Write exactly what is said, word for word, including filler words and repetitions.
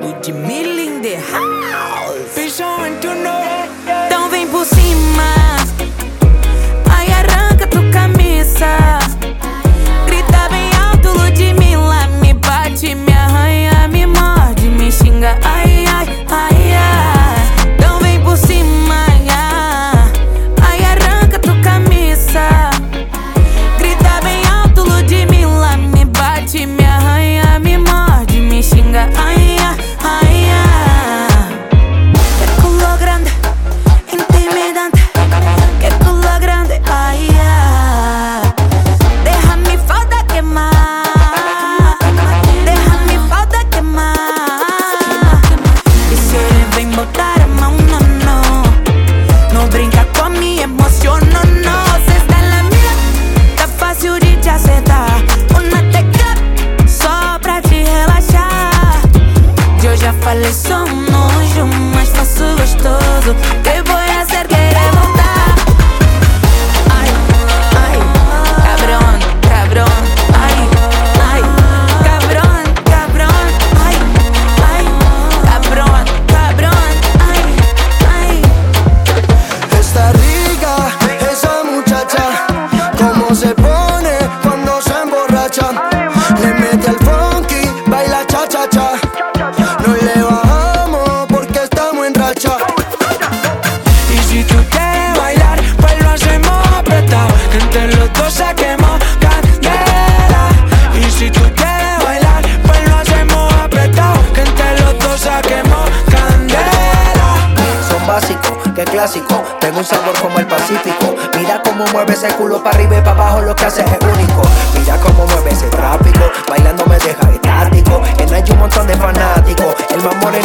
O Jamil in the house. Principalmente o novo. Então vem por cima, aí arranca tua camisa. Grita bem alto, Ludmilla. Me bate, me arranha, me morde, me xinga. Ai, ai, ai, ai. Então vem por cima, aí arranca tua camisa. Grita bem alto, Ludmilla. Me bate, me arranha, me morde, me xinga. Ai, ai, ai, ai. Que culo grande, intimidante. Que culo grande, ai, ai. Deja mi falda quemar, deja mi falda quemar. E se ele vem botar a mão, não, não, não brinca com a minha emoção, não, não. Cê está na minha, tá fácil de te acertar. Uma teca só pra te relaxar. Eu já falei, sou um nojo, mas faço gostoso. Que vou fazer querer voltar. Ai, ai, cabrón, cabrón. Ai, ai, cabrón, cabrón. Ai, ai, cabrón, cabrón. Ai, ai. Está rica esa muchacha, cómo se pone cuando se emborracha. Le mete al funky, baila cha cha cha. No le bajamos porque estamos en racha. Y si tú quieres bailar, pues lo hacemos apretado, que entre los dos saquemos candela. Y si tú quieres bailar, pues lo hacemos apretado, que entre los dos saquemos candela. Son básicos, que clásico. Tengo un sabor como el Pacífico. Mira cómo mueve ese culo para arriba y para abajo, lo que hace es único. Mira cómo mueve ese tráfico, bailando me deja estático. En hay un montón de fanáticos, el más moreno